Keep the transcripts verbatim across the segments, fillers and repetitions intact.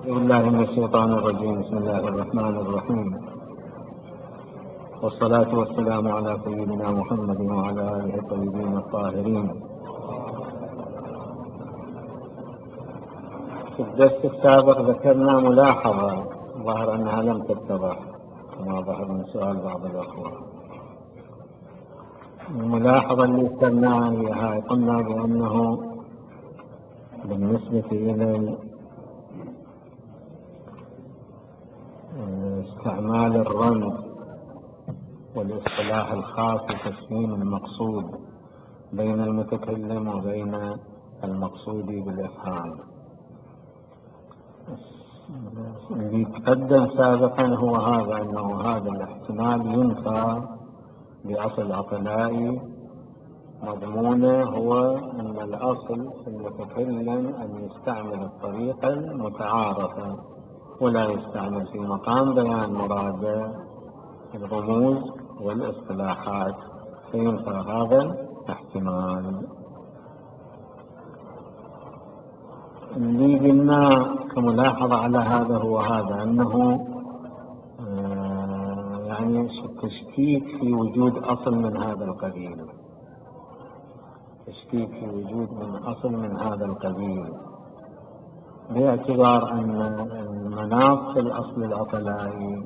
بالله من الشيطان الرجيم. بسم الله الرحمن الرحيم، والصلاة والسلام على سيدنا محمد وعلى آله الطيبين الطاهرين. في الدرس السابق ذكرنا ملاحظة ظهر أنها لم تتضح كما ظهر من سؤال بعض الأخوة. الملاحظة اللي ذكرناها هي هاي، قلنا بأنه بالنسبة إلى استعمال الرمز والاصطلاح الخاص لتسميم المقصود بين المتكلم وبين المقصود بالإفهام، اللي تقدم سابقا هو هذا، أنه هذا الاحتمال ينفى بأصل عقلائي مضمونه، هو أن الأصل في المتكلم أن يستعمل الطريقة المتعارفة ولا يستعمل في مقام بيان مراده الرموز والاصطلاحات، فينفى هذا الاحتمال. اللي قلنا كملاحظة على هذا هو هذا، أنه آه يعني تشكيك في وجود أصل من هذا القبيل، تشكيك في وجود من أصل من هذا القبيل، باعتبار أن المناط في الأصل العقلائي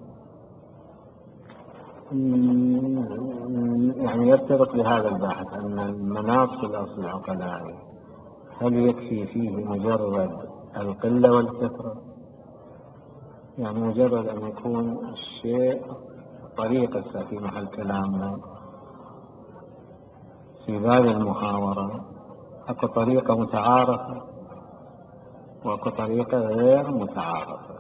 يعني يرتبط بهذا الباحث، أن المناط في الأصل العقلائي هل يكفي فيه مجرد القلة والكثرة؟ يعني مجرد أن يكون الشيء طريقة في محل كلامنا في باب المحاورة، أكو طريقة متعارفة وأكو طريقة غير متعارفة.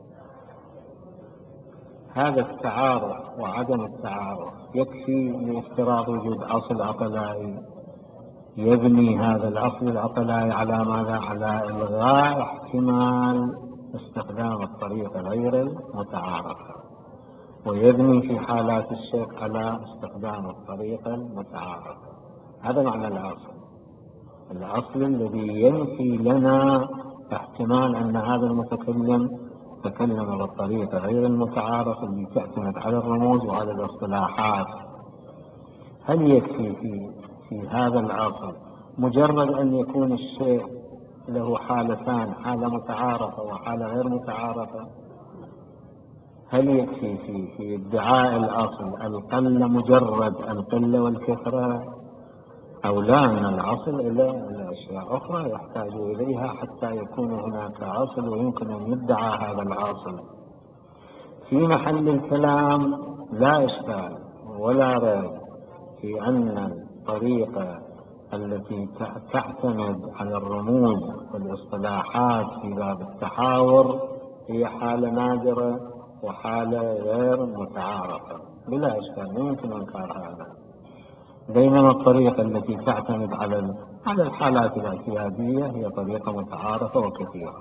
هذا التعارف وعدم التعارف يكفي لافتراض وجود أصل عقلائي يبني هذا الأصل العقلائي على ماذا؟ على إلغاء احتمال استخدام الطريقة غير المتعارفة، ويبني في حالات الشك على استخدام الطريقة المتعارفة. هذا معنى الأصل، الأصل الذي ينفي لنا احتمال أن هذا المتكلم تكلم بالطريقة غير المتعارفة اللي تعتمد على الرموز وعلى الاصطلاحات. هل يكفي في في هذا الأصل مجرد أن يكون الشيء له حالتان، حالة متعارفة وحالة غير متعارفة؟ هل يكفي في في ادعاء الأصل القلة مجرد القلة والكثرة، أو لا، أن الأصل إلى أشياء أخرى يحتاج إليها حتى يكون هناك أصل ويمكن أن يدعى هذا الأصل؟ في محل الكلام لا إشكال ولا ريب في أن الطريقة التي تعتمد على الرموز والاصطلاحات في باب التحاور هي حالة نادرة وحالة غير متعارفة بلا إشكال، لا يمكن إنكار هذا. بينما الطريقة التي تعتمد على على الحالات الاعتيادية هي طريقة متعارفة وكثيرة.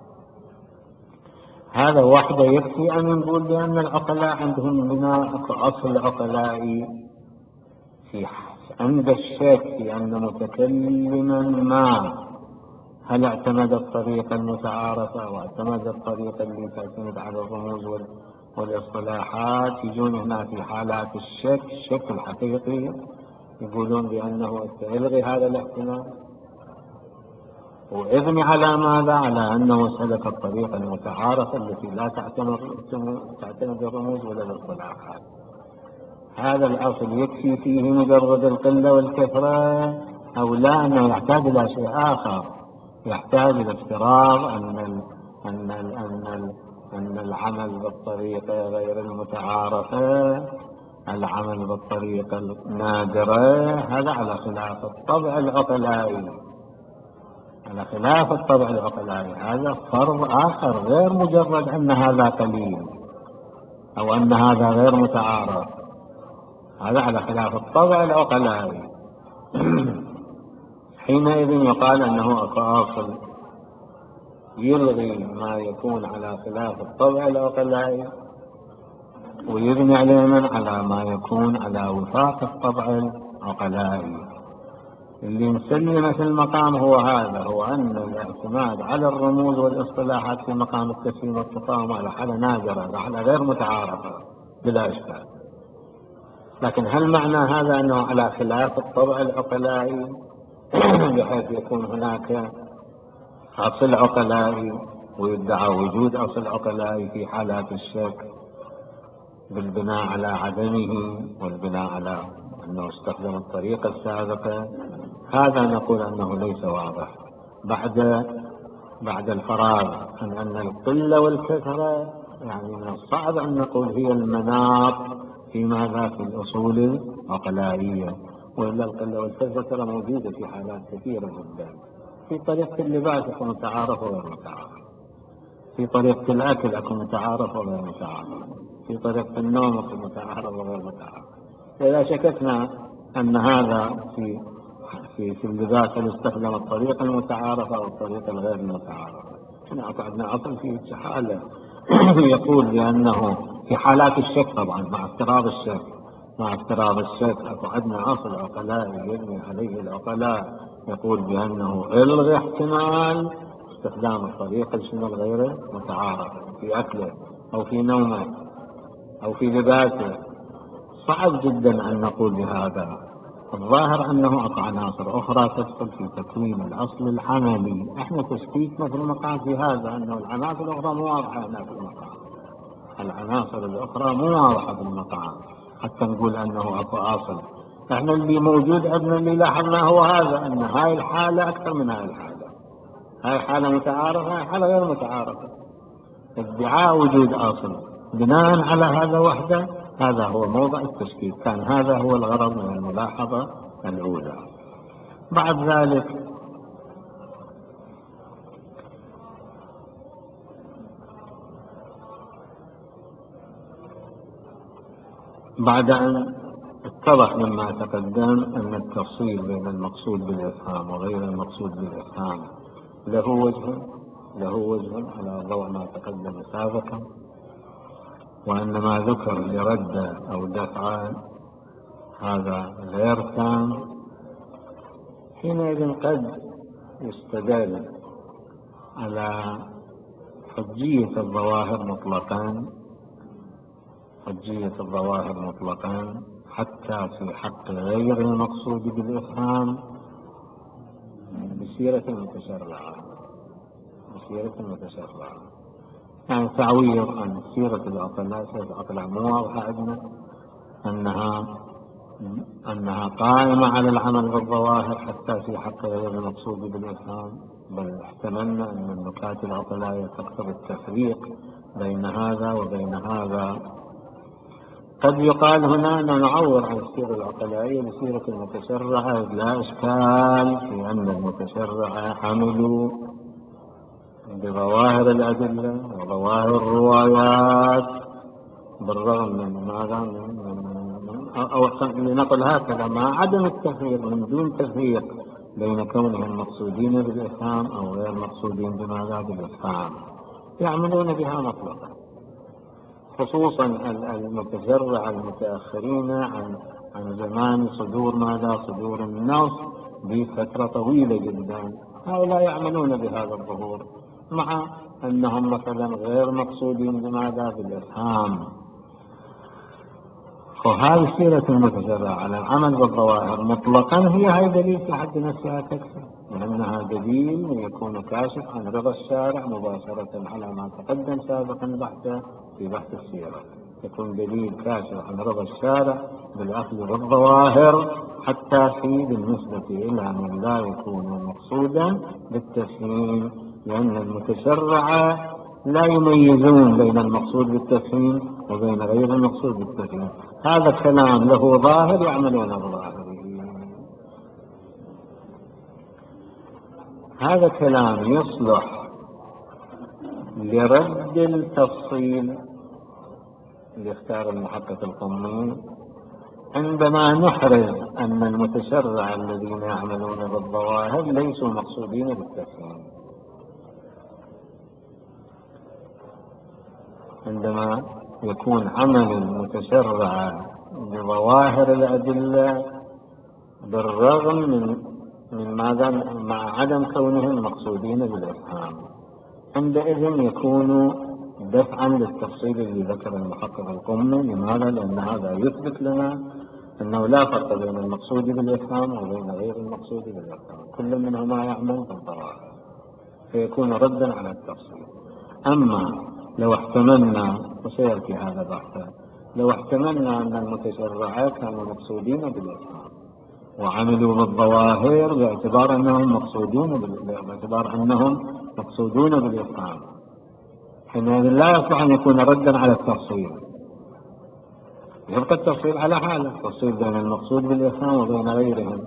هذا وحده يكفي أن نقول بأن العقلاء عندهم بناء أصل عقلائي في عند الشك في أن متكلما ما هل اعتمد الطريقة المتعارفة أو اعتمد الطريقة اللي تعتمد على الرموز والاصطلاحات، يجون هنا في حالات الشك الشك الحقيقي يقولون بأنه سيلغي هذا الاحتمال وابني على ماذا؟ على أنه سلك الطريقة المتعارفة التي لا تعتمد تعتمد الرموز ولا الاصطلاحات. هذا الأصل يكفي فيه مجرد القلة والكثرة، أو لا أنه يحتاج إلى شيء آخر، يحتاج إلى افتراض أن ال أن ال أن ال أن العمل بالطريقة غير المتعارفة، العمل بالطريقة النادرة، هذا على خلاف الطبع العقلائي، على خلاف الطبع العقلائي. هذا فرض آخر غير مجرد أن هذا قليل أو أن هذا غير متعارف، هذا على خلاف الطبع العقلائي. حينئذ يقال أنه أصل يلغي ما يكون على خلاف الطبع العقلائي ويبني عليه من على ما يكون على وفاق الطبع العقلائي. اللي مسلمة في المقام هو هذا، هو أن الاعتماد على الرموز والاصطلاحات في مقام التسليم والتفاهم على حالة نادرة، على حالة غير متعارفة بلا إشكال. لكن هل معنى هذا أنه على خلاف الطبع العقلائي بحيث يكون هناك أصل عقلائي ويدعى وجود أصل عقلائي في حالات الشك بالبناء على عدمه والبناء على أنه استخدم الطريقة السابقة؟ هذا نقول أنه ليس واضح بعد بعد الفراغ عن أن القلة والكثرة يعني من الصعب أن نقول هي المناط في ماذا في الأصول العقلائية، وإلا القلة والكثرة ترى موجودة في حالات كثيرة جدا. في طريقة اللباس يكون متعارف وغير متعارف، في طريقة الأكل يكون متعارف وغير متعارف، في طريقة النوم يكون متعارف وغير متعارف. إذا شككنا أن هذا في في في اللباس هل يستخدم الطريقة المتعارفة أو الطريقة الغير المتعارفة؟ هناك عندنا أصل في حالة يقول بأنه في حالات الشك طبعا مع افتراض الشك مع افتراض الشك أكو عندنا أصل عقلائي يبني عليه العقلاء يقول بأنه إلغي احتمال استخدام الطريقة شنو الغير متعارفة في أكله أو في نومه أو في لباسه. صعب جدا أن نقول بهذا. الظاهر أنه أكو عناصر أخرى تدخل في تكوين الأصل العملي. إحنا تشكيكنا في المقام في هذا أنه العناصر الأخرى مو واضحة هنا في المقام، العناصر الأخرى مو واضحة في المقام حتى نقول أنه أكو أصل. إحنا اللي موجود عندنا اللي لاحظنا هو هذا، أن هاي الحالة أكثر من هاي الحالة، هاي حالة متعارفة هاي حالة غير متعارفة. ادعاء وجود أصل بناء على هذا وحده هذا هو موضع التشكيك. كان هذا هو الغرض من الملاحظة الأولى. بعد ذلك بعد أن اتضح مما تقدم أن التفصيل بين المقصود بالإفهام وغير المقصود بالإفهام له وجه له وجه على ضوء ما تقدم سابقا، وأن ما ذكر لرد أو دفع هذا غير تام، حينئذ قد يستدل على حجية الظواهر مطلقا حجية الظواهر مطلقا حتى في حق غير المقصود بالإفهام بسيرة المتشرعة بسيرة المتشرعة يعني تعويض عن سيرة العقلاء. سيرة العقلاء مو واضحة عندنا أنها أنها قائمة على العمل بالظواهر حتى في حق غير المقصود بالإفهام، بل احتملنا أن النكات العقلائية تقتضي التفريق بين هذا وبين هذا. قد يقال هنا أن نعور عن السيرة العقلائية بسيرة المتشرعة، لا إشكال في أن المتشرعة حملوا بظواهر الأدلة وظواهر الروايات بالرغم من ماذا من, من أو لنقل هكذا مع عدم التفريق من دون تفريق بين كونهم مقصودين بالإفهام أو غير مقصودين بماذا بالإفهام، يعملون بها مطلقا. خصوصا المتشرع المتأخرين عن عن زمان صدور ماذا صدور النص بفترة طويلة جدا، هؤلاء يعملون بهذا الظهور مع أنهم مثلا غير مقصودين بماذا بالإفهام. وهذه سيرة المتشرع على العمل بالظواهر مطلقا هي هاي دليل في حد نفسها تكفي، لأنها دليل يكون كاشف عن رضا الشارع مباشرة على ما تقدم سابقا بحثه في بحث السيرة. يكون دليل كاشف عن رضا الشارع بالأخذ بالظواهر حتى في بالنسبة إلى من لا يكون مقصودا بالتفهيم، لأن المتشرع لا يميزون بين المقصود بالتفهيم وبين غير المقصود بالتفهيم. هذا الكلام له ظاهر يعملون بظاهره. هذا كلام يصلح لرد التفصيل اللي اختار المحقق القمي عندما نحرز أن المتشرع الذين يعملون بالظواهر ليسوا مقصودين بالتفهيم. عندما يكون عمل المتشرع بظواهر الأدلة بالرغم من من ماذا؟ مع عدم كونهم مقصودين بالإفهام، عندئذ يكون دفعا للتفصيل اللي ذكر المحقق القمي. لماذا؟ لأن هذا يثبت لنا أنه لا فرق بين المقصود بالإفهام وبين غير المقصود بالإفهام، كل منهما يعمل بالظواهر، فيكون ردا على التفصيل. أما لو احتملنا، وسيأتي هذا بحثا، لو احتملنا أن المتشرعات كانوا مقصودين بالإفهام وعملوا بالظواهر باعتبار أنهم مقصودون باعتبار أنهم مقصودون بالإفهام، حينئذ لا يصح أن يكون ردا على التفصيل، يبقى التفصيل على حاله، التفصيل بين المقصود بالإفهام وبين غيرهم.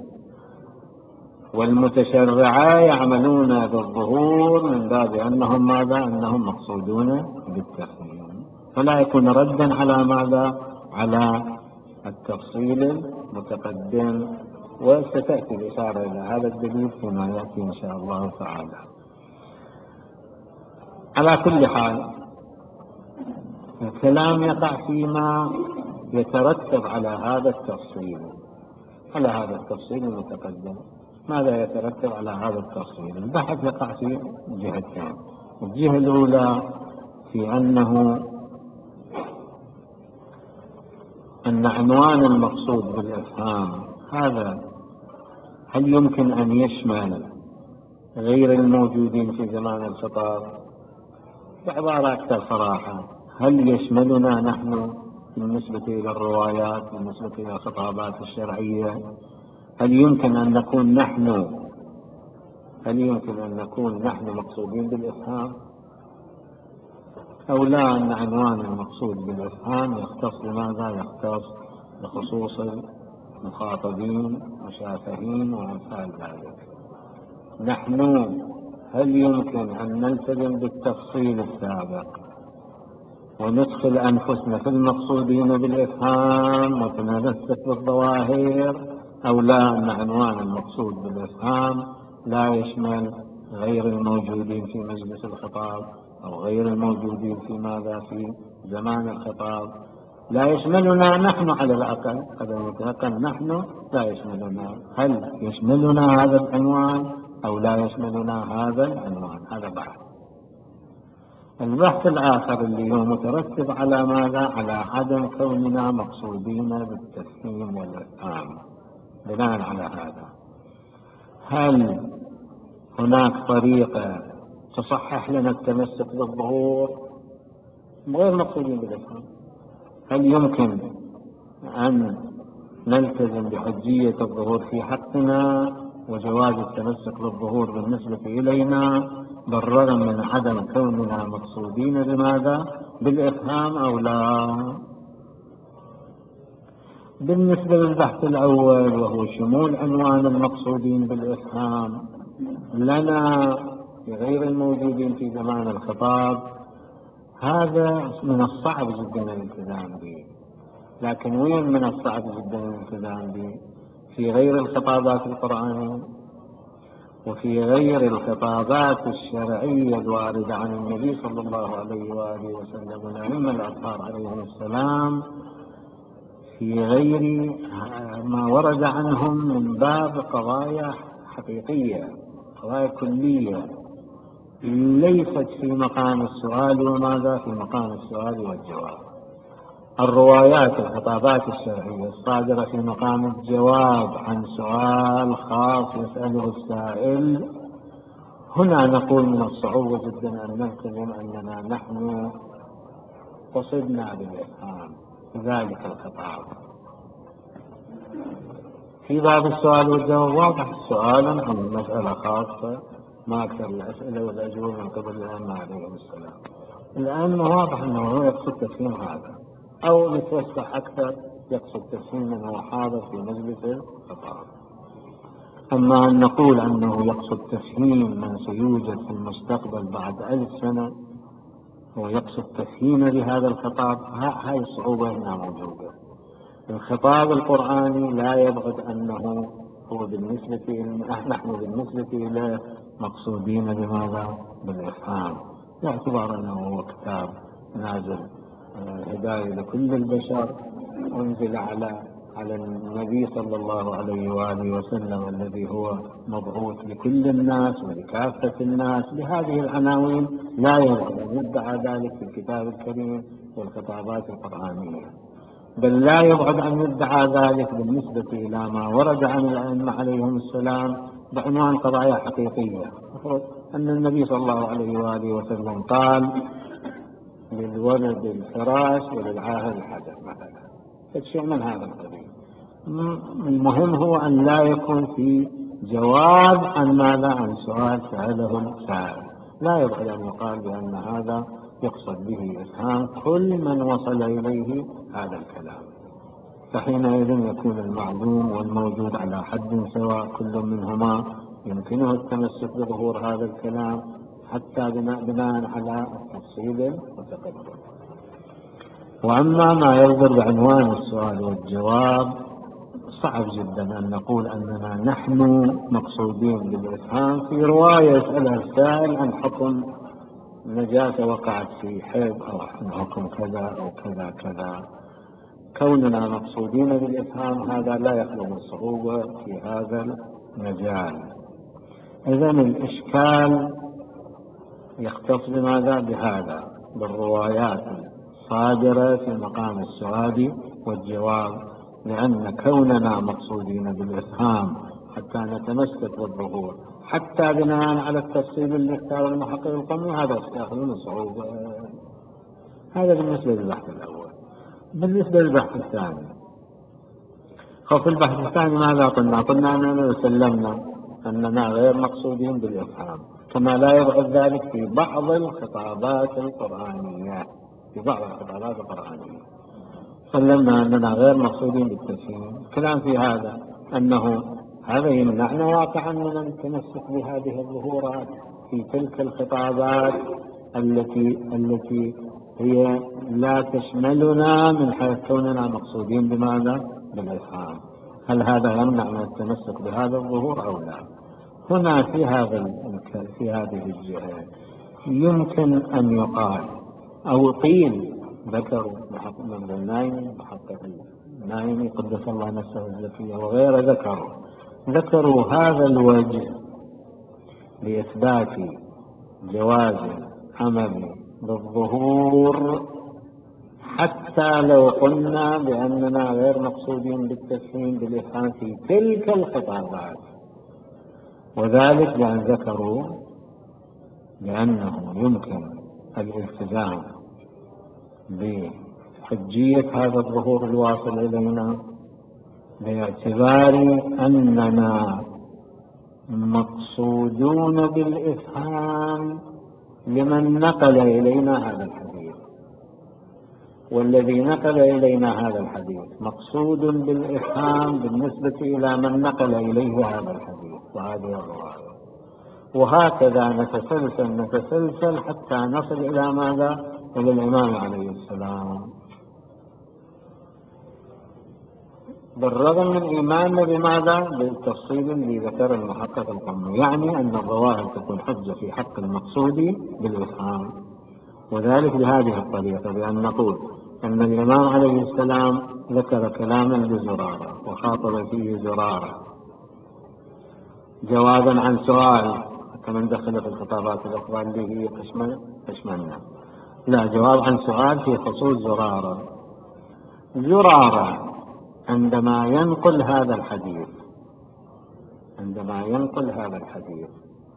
والمتشرعا يعملون بالظهور من باب أنهم ماذا؟ أنهم مقصودون بالتفهيم، فلا يكون ردا على ماذا؟ على التفصيل المتقدم. وستأتي الإشارة إلى هذا الدليل فيما يأتي إن شاء الله تعالى. على كل حال الكلام يقع فيما يترتب على هذا التفصيل، على هذا التفصيل المتقدم. ماذا يترتب على هذا التفصيل؟ البحث يقع في جهتين. الجهة الأولى في أنه أن عنوان المقصود بالإفهام هذا هل يمكن أن يشمل غير الموجودين في زمان الخطاب؟ بعبارة أكثر صراحة، هل يشملنا نحن بالنسبة إلى الروايات، بالنسبة إلى الخطابات الشرعية؟ هل يمكن أن نكون نحن هل يمكن أن نكون نحن مقصودين بالإفهام؟ أو لا، أن عنوان المقصود بالإفهام يختص بماذا؟ يختص بخصوص المخاطبين مشافهين وأمثال ذلك. نحن هل يمكن أن نلتزم بالتفصيل السابق وندخل أنفسنا في المقصودين بالإفهام وتنسك بالظواهر، أو لا، أن عنوان المقصود بالإفهام لا يشمل غير الموجودين في مجلس الخطاب أو غير الموجودين في ماذا؟ في زمان الخطاب، لا يشملنا نحن على الأقل، هذا متأكد، نحن لا يشملنا. هل يشملنا هذا العنوان أو لا يشملنا هذا العنوان؟ هذا بحث. البحث الآخر اللي هو مترتب على ماذا؟ على عدم كوننا مقصودين بالتفهيم والإفهام. بناء على هذا، هل هناك طريقة تصحح لنا التمسك بالظهور غير مقصودين بالإفهام؟ هل يمكن أن نلتزم بحجية الظهور في حقنا وجواز التمسك بالظهور بالنسبة إلينا بالرغم من عدم كوننا مقصودين بماذا؟ بالإفهام أو لا؟ بالنسبة للبحث الأول وهو شمول عنوان المقصودين بالإفهام لنا في غير الموجودين في زمان الخطاب، هذا من الصعب جدا الالتزام به. لكن وين من الصعب جدا الالتزام به؟ في غير الخطابات القرآنية وفي غير الخطابات الشرعية الواردة عن النبي صلى الله عليه وآله وسلم والأئمة الأطهار عليهم السلام، في غير ما ورد عنهم من باب قضايا حقيقية، قضايا كلية ليست في مقام السؤال وماذا؟ في مقام السؤال والجواب. الروايات الخطابات الشرعية الصادرة في مقام الجواب عن سؤال خاص يسأله السائل، هنا نقول من الصعوبة جدا أن نلتزم أننا نحن قصدنا بالإفهام في ذلك الخطاب. في باب السؤال والجواب واضح، سؤال عن مسألة خاصة، ما أكثر الأسئلة والأجوبة من قبل الأئمة عليهم السلام. الآن واضح أنه هو يقصد تفهيم هذا، أو نتوسع أكثر يقصد تفهيم من هو حاضر في مجلس الخطاب. أما أن نقول أنه يقصد تفهيم من سيوجد في المستقبل بعد ألف سنة، هو يقصد تفهيم لهذا الخطاب، هاي الصعوبة هنا موجودة. الخطاب القرآني لا يبعد أنه هو بالنسبة نحن بالنسبة إلى مقصودين بماذا؟ بالإفهام، باعتبار أنه هو كتاب نازل هداية لكل البشر، أنزل على على النبي صلى الله عليه وآله وسلم الذي هو مبعوث لكل الناس ولكافة الناس بهذه العناوين لا يمكن أن يدعى ذلك في الكتاب الكريم والخطابات القرآنية، بل لا يبعد أن يدعى ذلك بالنسبة إلى ما ورد عن الأئمة عليهم السلام بعنوان قضايا حقيقية، أن النبي صلى الله عليه وآله وسلم قال للولد الفراش وللعاهر الحجر مثلا، فشيء من هذا القبيل. المهم هو أن لا يكون في جواب عن ماذا، عن سؤال سأله السائل، لا يبعد أن يقال بأن هذا يقصد به إفهام كل من وصل إليه هذا الكلام، فحينئذ يكون المعلوم والموجود على حد سواء، كل منهما يمكنه التمسك بظهور هذا الكلام حتى بناء, بناء على التفصيل المتقدم. وأما ما يصدر بعنوان السؤال والجواب صعب جدا أن نقول أننا نحن مقصودين بالإفهام في رواية يسألها السائل عن حكم نجاسة وقعت في حيض أو عن حكم كذا أو كذا كذا. كوننا مقصودين بالإفهام هذا لا يخلو من صعوبة في هذا المجال. إذن الإشكال يختص بماذا؟ بهذا، بالروايات الصادرة في مقام السؤال والجواب، لأن كوننا مقصودين بالإفهام حتى نتمسك بالظهور حتى بناء على التفصيل اللي اختار المحقق القمي هذا يخلو من صعوبة. هذا بالنسبة للبحث الأول. بالنسبة للبحث الثاني، في البحث الثاني ماذا قلنا؟ قلنا أننا سلمنا أننا غير مقصودين بالإفهام، كما لا يبعد ذلك في بعض الخطابات القرآنية في بعض الخطابات القرآنية سلمنا أننا غير مقصودين بالتفهيم. الكلام في هذا أنه هذا يمنعنا واقعا من التمسك بهذه الظهورات في تلك الخطابات التي التي هي لا تشملنا من حيث كوننا مقصودين بماذا؟ بالإفهام. هل هذا يمنع من التمسك بهذا الظهور أو لا؟ هنا في هذا في هذه الجهة يمكن أن يقال أو قيل، ذكروا محقق من النايمي محقق النايمي قدس الله نفسه الزكية وغيره، ذكروا ذكروا هذا الوجه لإثبات جواز عمل بالظهور حتى لو قلنا بأننا غير مقصودين بالتفهيم بالإفهام في تلك الخطابات، وذلك لأن ذكروا بأنه يمكن الالتزام بحجية هذا الظهور الواصل إلينا باعتبار أننا مقصودون بالإفهام لمن نقل إلينا هذا الحديث، والذي نقل إلينا هذا الحديث مقصود بالإفهام بالنسبة إلى من نقل إليه هذا الحديث وهذه الرواية، وهكذا نتسلسل نتسلسل حتى نصل إلى ماذا؟ إلى الإمام عليه السلام، بالرغم من إيماننا بماذا؟ بالتفصيل اللي ذكر المحقق القمي، يعني أن الظواهر تكون حجة في حق المقصود بالإفهام، وذلك بهذه الطريقة، بأن نقول أن الإمام عليه السلام ذكر كلاما لزرارة وخاطب فيه زرارة جوابا عن سؤال، كمن دخل في الخطابات الأخرى اللي هي تشملنا، لا، جواب عن سؤال في خصوص زرارة. زرارة عندما ينقل هذا الحديث عندما ينقل هذا الحديث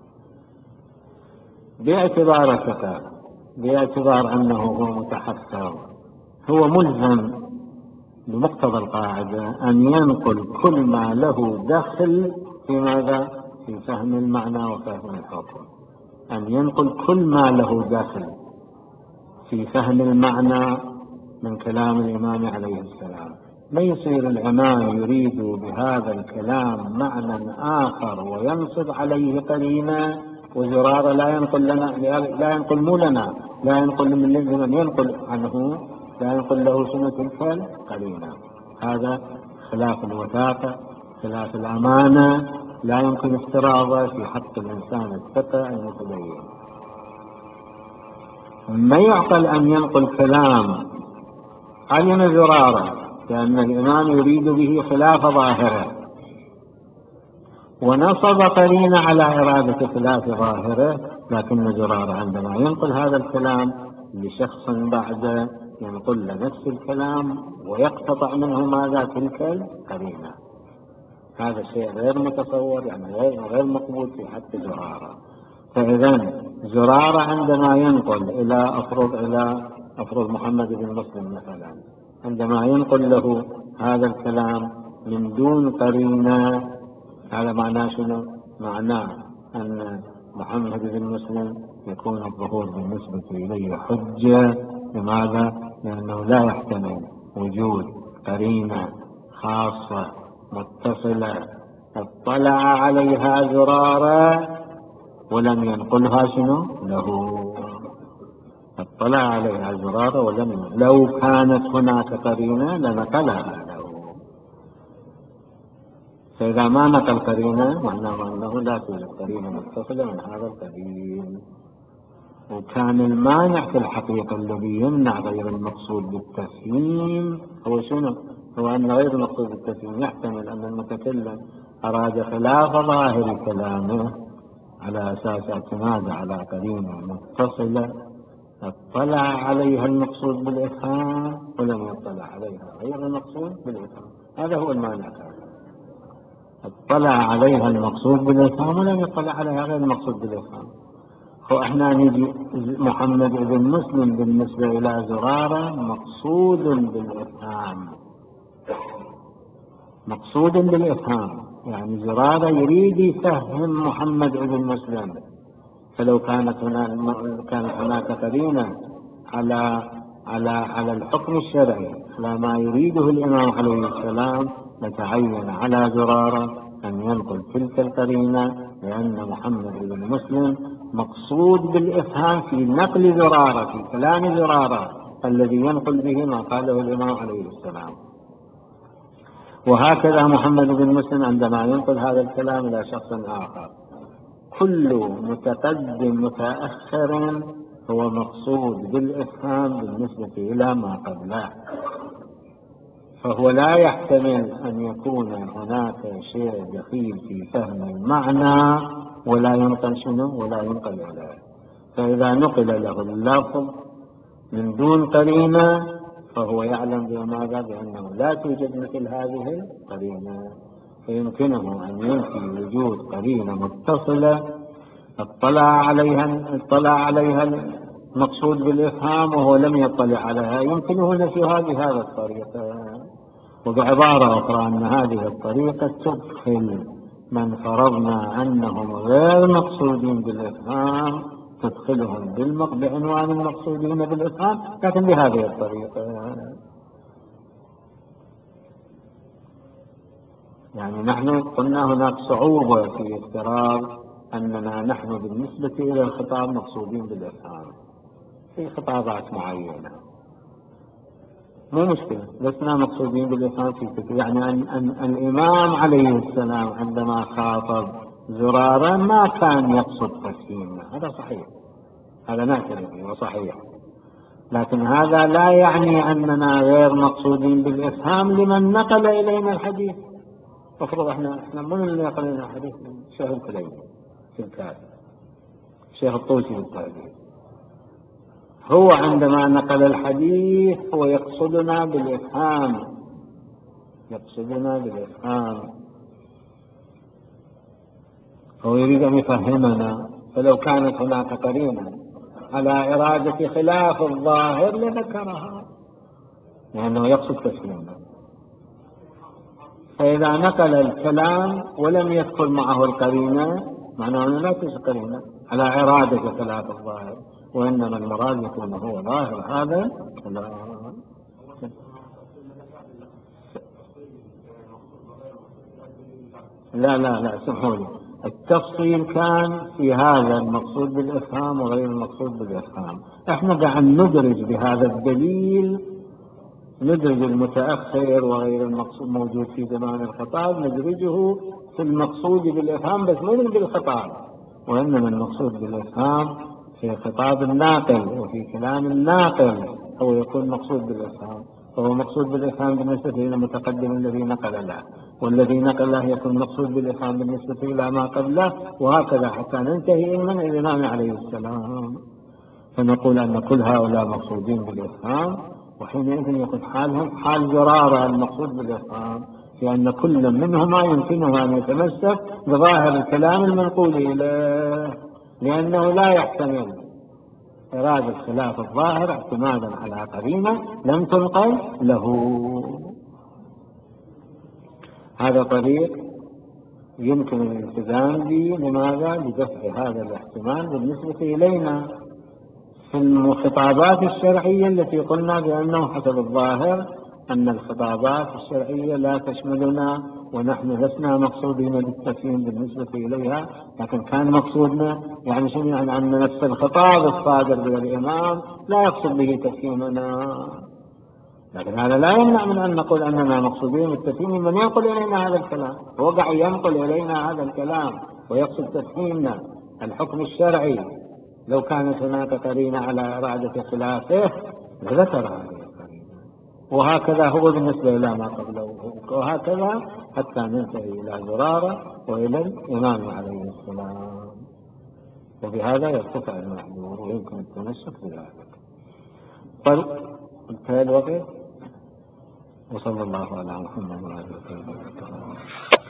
باعتبار ثقة، باعتبار أنه هو متحفظ، هو ملزم بمقتضى القاعدة أن ينقل كل ما له دخل في ماذا؟ في فهم المعنى وفهم الحكم، أن ينقل كل ما له دخل في فهم المعنى من كلام الإمام عليه السلام. ما يصير الإمام يريد بهذا الكلام معنى آخر وينصب عليه قرينة، وزرارة لا ينقل لنا، لا ينقل مو لنا، لا ينقل من ينقل عنه، لا ينقل له سنة تلك القرينة. هذا خلاف الوثاقة، خلاف الأمانة، لا يمكن افتراضه في حق الإنسان الثقة المتدين. ما يعقل أن ينقل كلام علم زرارة لأن الإمام يريد به خلاف ظاهره، ونصب قرينة على إرادة خلاف ظاهره. لكن زرارة عندما ينقل هذا الكلام لشخص بعد ينقل نفس الكلام ويقتطع منه ماذا؟ تلك القرينة. هذا شيء غير متصور، يعني غير غير مقبول في حق زرارة. فإذا زرارة عندما ينقل إلى أفرض إلى أفرض محمد بن مسلم مثلا، عندما ينقل له هذا الكلام من دون قرينة، هذا معناه شنو؟ معناه أن محمد بن مسلم يكون الظهور بالنسبة إليه حجة. لماذا؟ لأنه لا يحتمل وجود قرينة خاصة متصلة اطلع عليها زرارة ولم ينقلها شنو له. اطلع عليها زرارة ولم ينقل. لو كانت هناك قرينة لنقلها له. فإذا ما نقل قرينة معناه أنه لا توجد قرينة متصلة من هذا القبيل. وكان المانع في الحقيقة الذي يمنع غير المقصود بالتفهيم هو شنو؟ هو أن غير المقصود بالتفهيم يحتمل أن المتكلم أراد خلاف ظاهر كلامه على أساس اعتماد على قرينة متصلة اطلع عليها المقصود بالإفهام ولم يطلع عليها غير المقصود بالإفهام. هذا هو المانع. اطلع عليها المقصود بالإفهام ولم يطلع عليها غير المقصود بالإفهام. وإحنا نجي محمد بن مسلم بالنسبة إلى زرارة مقصود بالإفهام، مقصود بالإفهام، يعني زرارة يريد يفهم محمد بن مسلم. فلو كانت هناك كانت هناك قرينة على على على الحكم الشرعي على ما يريده الإمام عليه السلام لتعين على زرارة أن ينقل تلك القرينة، لأن محمد بن مسلم مقصود بالإفهام في نقل زرارة، في كلام زرارة الذي ينقل به ما قاله الإمام عليه السلام. وهكذا محمد بن مسلم عندما ينقل هذا الكلام إلى شخص آخر، كل متقدم متأخر هو مقصود بالإفهام بالنسبة إلى ما قبله. فهو لا يحتمل أن يكون هناك شيء دخيل في فهم المعنى ولا ينقل شنو ولا ينقل إليه. فإذا نقل له اللفظ من دون قرينة فهو يعلم بماذا؟ بأنه لا توجد مثل هذه القرينة، فيمكنه أن ينفي وجود قرينة متصلة اطلع عليها اطلع عليها المقصود بالإفهام وهو لم يطلع عليها، يمكنه نفيها بهذا الطريقة. وبعبارة أخرى أن هذه الطريقة تدخل من فرضنا أنهم غير مقصودين بالإفهام تدخلهم بعنوان المقصودين بالإفهام، لكن بهذه الطريقة. يعني نحن قلنا هناك صعوبة في افتراض أننا نحن بالنسبة إلى الخطاب مقصودين بالإفهام في خطابات معينة، مو مشكلة، لسنا مقصودين بالإفهام في كثير. يعني أن, أن الإمام عليه السلام عندما خاطب زرارا ما كان يقصد تفهيمنا، هذا صحيح، هذا نعترف به وصحيح، لكن هذا لا يعني أننا غير مقصودين بالإفهام لمن نقل إلينا الحديث. أفرض إحنا إحنا من اللي نقل إلينا الحديث؟ الشيخ الكليني في الكافي، الشيخ الطوسي بالتهذيب. هو عندما نقل الحديث هو يقصدنا بالإفهام، يقصدنا بالإفهام، هو يريد أن يفهمنا. فلو كانت هناك قرينة على إرادة خلاف الظاهر لذكرها، لأنه يقصد تفهيمنا. فإذا نقل الكلام ولم يدخل معه القرينة معناه أنه لا توجد قرينة على إرادة خلاف الظاهر، وإنما المراد يكون هو ظاهر هذا. لا لا لا سمحوا لي، التفصيل كان في هذا المقصود بالإفهام وغير المقصود بالإفهام. احنا قاعد ندرج بهذا الدليل، ندرج المتأخر وغير المقصود موجود في زمان الخطاب ندرجه في المقصود بالإفهام، بس مو بالخطاب، وإنما المقصود بالإفهام في خطاب الناقل وفي كلام الناقل هو يكون مقصود بالإفهام. فهو مقصود بالإفهام بالنسبة إلى المتقدم الذي نقل له، والذي نقل له يكون مقصود بالإفهام بالنسبة إلى ما قبله، وهكذا حتى ننتهي من الإمام عليه السلام. فنقول أن كل هؤلاء مقصودين بالإفهام، وحينئذ يكون حالهم حال زرارة المقصود بالإفهام، لأن كل منهما يمكنه أن يتمسك بظاهر الكلام المنقول إليه، لأنه لا يحتمل إرادة خلاف الظاهر اعتمادا على قرينة لم تنقل له. هذا طريق يمكن الالتزام به. لماذا؟ لدفع هذا الاحتمال بالنسبة إلينا في الخطابات الشرعية التي قلنا بأنه حسب الظاهر أن الخطابات الشرعية لا تشملنا، ونحن لسنا مقصودين بالتفهيم بالنسبة إليها، لكن كان مقصودنا يعني شنو؟ يعني أن نفس الخطاب الصادر من الإمام لا يقصد به تفهيمنا، لكن هذا لا يمنع من أن نقول أننا مقصودين بالتفهيم من ينقل إلينا هذا الكلام، وقع ينقل إلينا هذا الكلام ويقصد تفهيمنا الحكم الشرعي. لو كانت هناك قرينة على إرادة خلافه لذكر هذه القرينة، وهكذا هو بالنسبة إلى ما قبله، وهكذا حتى ننتهي إلى زرارة وإلى الإمام عليه السلام، وبهذا يرتفع المحذور ويمكن التمسك بذلك. طيب انتهى الوقت، وصلى الله على محمد وعلى آله وصحبه وسلم.